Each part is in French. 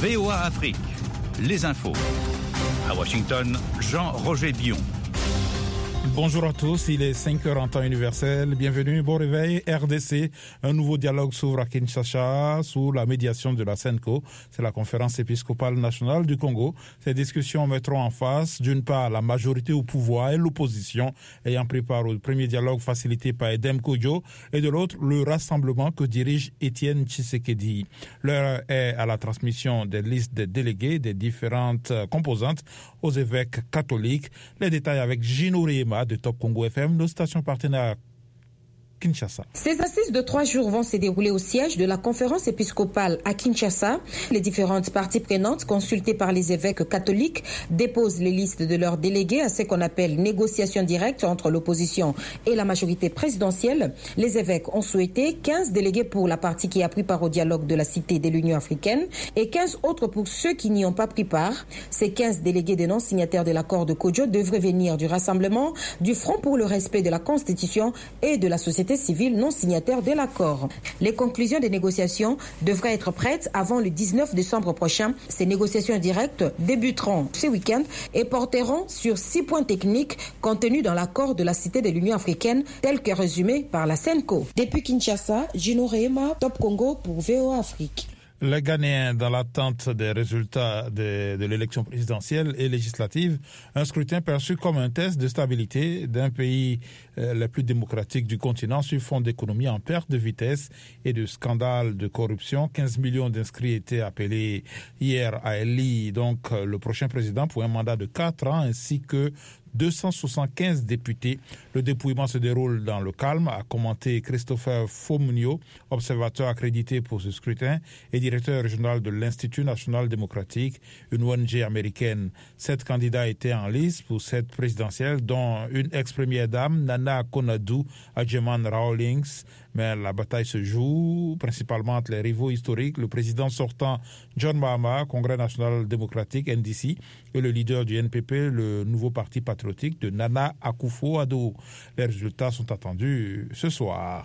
VOA Afrique, les infos. À Washington, Jean-Roger Bion. Bonjour à tous, il est 5h en temps universel. Bienvenue, bon réveil. RDC, un nouveau dialogue s'ouvre à Kinshasa sous la médiation de la CENCO. C'est la conférence épiscopale nationale du Congo. Ces discussions mettront en face, d'une part, la majorité au pouvoir et l'opposition ayant pris part au premier dialogue facilité par Edem Kodjo, et de l'autre, le rassemblement que dirige Étienne Tshisekedi. L'heure est à la transmission des listes des délégués des différentes composantes aux évêques catholiques. Les détails avec Gino Réma de Top Congo FM, nos stations partenaires Kinshasa. Ces assises de 3 jours vont se dérouler au siège de la conférence épiscopale à Kinshasa. Les différentes parties prenantes consultées par les évêques catholiques déposent les listes de leurs délégués à ce qu'on appelle négociation directe entre l'opposition et la majorité présidentielle. Les évêques ont souhaité 15 délégués pour la partie qui a pris part au dialogue de la Cité de l'Union africaine et 15 autres pour ceux qui n'y ont pas pris part. Ces 15 délégués des non-signataires de l'accord de Kodjo devraient venir du Rassemblement, du Front pour le respect de la Constitution et de la société civile non signataire de l'accord. Les conclusions des négociations devraient être prêtes avant le 19 décembre prochain. Ces négociations directes débuteront ce week-end et porteront sur 6 points techniques contenus dans l'accord de la Cité de l'Union africaine tel que résumé par la CENCO. Depuis Kinshasa, Gino Réma, Top Congo pour VOA Afrique. Les Ghanéens, dans l'attente des résultats de l'élection présidentielle et législative, un scrutin perçu comme un test de stabilité d'un pays le plus démocratique du continent sur fond d'économie en perte de vitesse et de scandales de corruption. 15 millions d'inscrits étaient appelés hier à élire donc le prochain président pour un mandat de 4 ans ainsi que 275 députés. Le dépouillement se déroule dans le calme, a commenté Christopher Fomunio, observateur accrédité pour ce scrutin et directeur régional de l'Institut national démocratique, une ONG américaine. 7 candidats étaient en lice pour cette présidentielle, dont une ex-première dame, Nana Konadou Adjeman Rawlings. Mais la bataille se joue principalement entre les rivaux historiques, le président sortant John Mahama, Congrès national démocratique, NDC, et le leader du NPP, le nouveau parti patriotique de Nana Akufo-Addo. Les résultats sont attendus ce soir.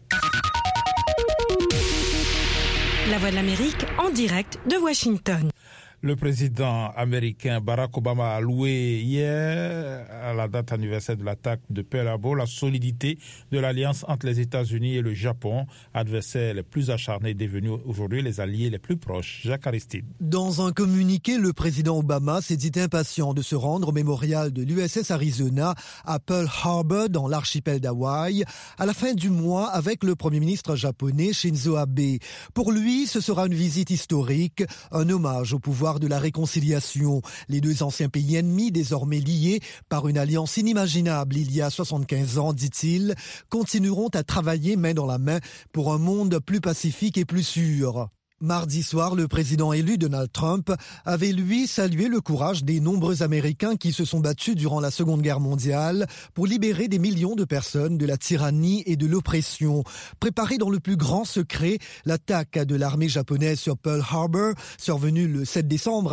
La Voix de l'Amérique en direct de Washington. Le président américain Barack Obama a loué hier, à la date anniversaire de l'attaque de Pearl Harbor, la solidité de l'alliance entre les États-Unis et le Japon, adversaires les plus acharnés devenus aujourd'hui les alliés les plus proches. Jacques Aristide. Dans un communiqué, le président Obama s'est dit impatient de se rendre au mémorial de l'USS Arizona à Pearl Harbor dans l'archipel d'Hawaï à la fin du mois avec le premier ministre japonais Shinzo Abe. Pour lui, ce sera une visite historique, un hommage au pouvoir de la réconciliation. Les deux anciens pays ennemis, désormais liés par une alliance inimaginable il y a 75 ans, dit-il, continueront à travailler main dans la main pour un monde plus pacifique et plus sûr. Mardi soir, le président élu Donald Trump avait, lui, salué le courage des nombreux Américains qui se sont battus durant la Seconde Guerre mondiale pour libérer des millions de personnes de la tyrannie et de l'oppression. Préparé dans le plus grand secret, l'attaque de l'armée japonaise sur Pearl Harbor, survenue le 7 décembre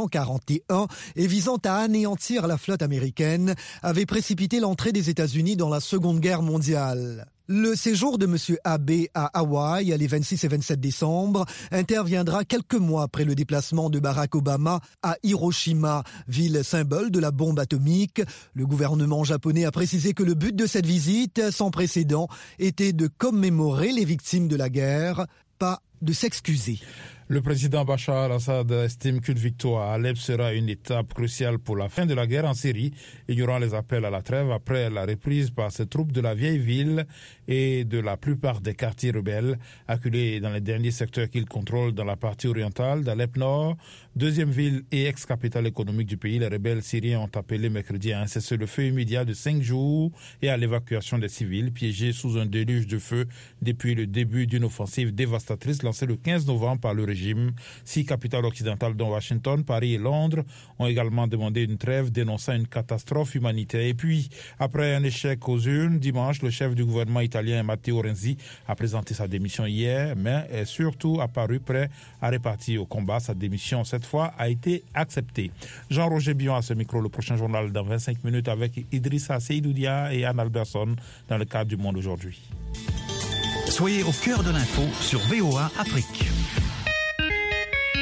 1941 et visant à anéantir la flotte américaine, avait précipité l'entrée des États-Unis dans la Seconde Guerre mondiale. Le séjour de M. Abe à Hawaï, les 26 et 27 décembre, interviendra quelques mois après le déplacement de Barack Obama à Hiroshima, ville symbole de la bombe atomique. Le gouvernement japonais a précisé que le but de cette visite, sans précédent, était de commémorer les victimes de la guerre, pas de s'excuser. Le président Bachar al-Assad estime qu'une victoire à Alep sera une étape cruciale pour la fin de la guerre en Syrie, ignorant les appels à la trêve après la reprise par ses troupes de la vieille ville et de la plupart des quartiers rebelles, acculés dans les derniers secteurs qu'il contrôle dans la partie orientale d'Alep Nord. Deuxième ville et ex-capitale économique du pays, les rebelles syriens ont appelé mercredi à un cessez-le-feu immédiat de 5 jours et à l'évacuation des civils piégés sous un déluge de feu depuis le début d'une offensive dévastatrice lancée le 15 novembre par le régime. 6 capitales occidentales dont Washington, Paris et Londres ont également demandé une trêve dénonçant une catastrophe humanitaire. Et puis, après un échec aux urnes, dimanche, le chef du gouvernement italien Matteo Renzi a présenté sa démission hier, mais est surtout apparu prêt à repartir au combat. Sa démission, cette fois, a été acceptée. Jean-Roger Bion à ce micro, le prochain journal dans 25 minutes avec Idrissa Seydoudia et Anne Alberson dans le cadre du Monde aujourd'hui. Soyez au cœur de l'info sur VOA Afrique.